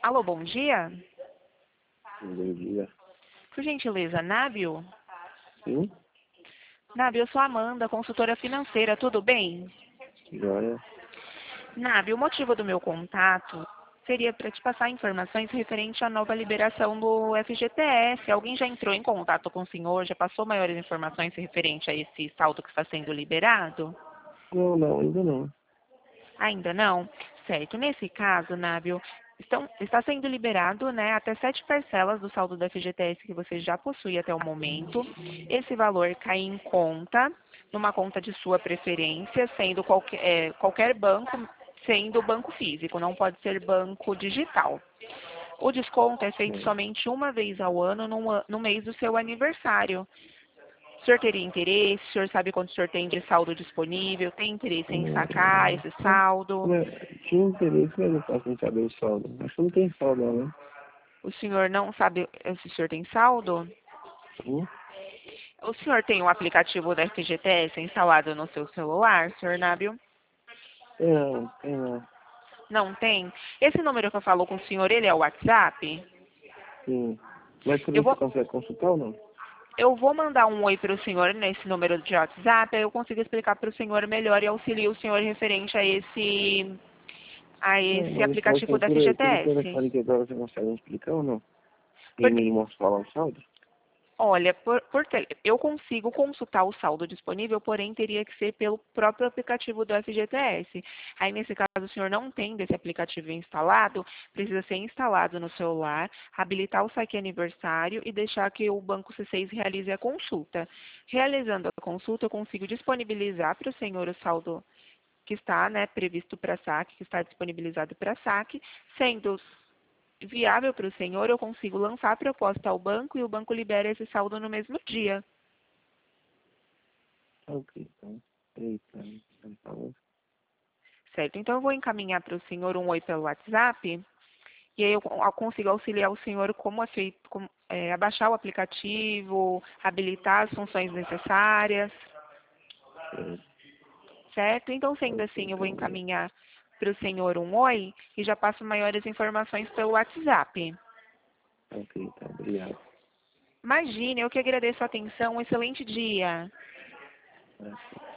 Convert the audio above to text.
Alô, bom dia. Bom dia. Por gentileza, Nábio? Sim? Nábio, eu sou a Amanda, consultora financeira, tudo bem? Joia. Nábio, o motivo do meu contato seria para te passar informações referente à nova liberação do FGTS. Alguém já entrou em contato com o senhor, já passou maiores informações referente a esse saldo que está sendo liberado? Não, ainda não. Ainda não? Certo. Nesse caso, Nábio, está sendo liberado, né, até 7 parcelas do saldo do FGTS que você já possui até o momento. Esse valor cai em conta, numa conta de sua preferência, sendo qualquer banco, sendo banco físico, não pode ser banco digital. O desconto é feito Sim. somente uma vez ao ano, no mês do seu aniversário. O senhor teria interesse? O senhor sabe quanto o senhor tem de saldo disponível? Tem interesse em sacar esse saldo? Tinha interesse, mas eu posso não saber o saldo. Acho que não tem saldo, né? O senhor não sabe se o senhor tem saldo? Sim? O senhor tem o aplicativo da FGTS instalado no seu celular, senhor Nábio? Tem não. Não tem? Esse número que eu falo com o senhor, ele é o WhatsApp? Sim. Mas por Eu isso você vou, consegue consultar ou não? eu vou mandar um oi para o senhor nesse número de WhatsApp, aí eu consigo explicar para o senhor melhor e auxilio o senhor referente a Não, esse mas pode aplicativo ser da pelo FGTS. telefone que agora você consegue me explicar ou não? E Porque me mostrar lá o saldo? Olha, eu consigo consultar o saldo disponível, porém teria que ser pelo próprio aplicativo do FGTS. Aí, nesse caso, o senhor não tem desse aplicativo instalado, precisa ser instalado no celular, habilitar o saque aniversário e deixar que o Banco C6 realize a consulta. Realizando a consulta, eu consigo disponibilizar para o senhor o saldo que está, né, previsto para saque, que está disponibilizado para saque, sendo viável para o senhor, eu consigo lançar a proposta ao banco e o banco libera esse saldo no mesmo dia. Ok, então. Eita, então tá bom. Certo? Então, eu vou encaminhar para o senhor um oi pelo WhatsApp e aí eu consigo auxiliar o senhor como é feito, abaixar o aplicativo, habilitar as funções necessárias, Sim. certo? Então, sendo Ok, assim, eu vou então, obrigado. encaminhar para o senhor um oi e já passo maiores informações pelo WhatsApp. Ok, então, obrigado. Imagine, eu que agradeço a atenção, um excelente dia. É.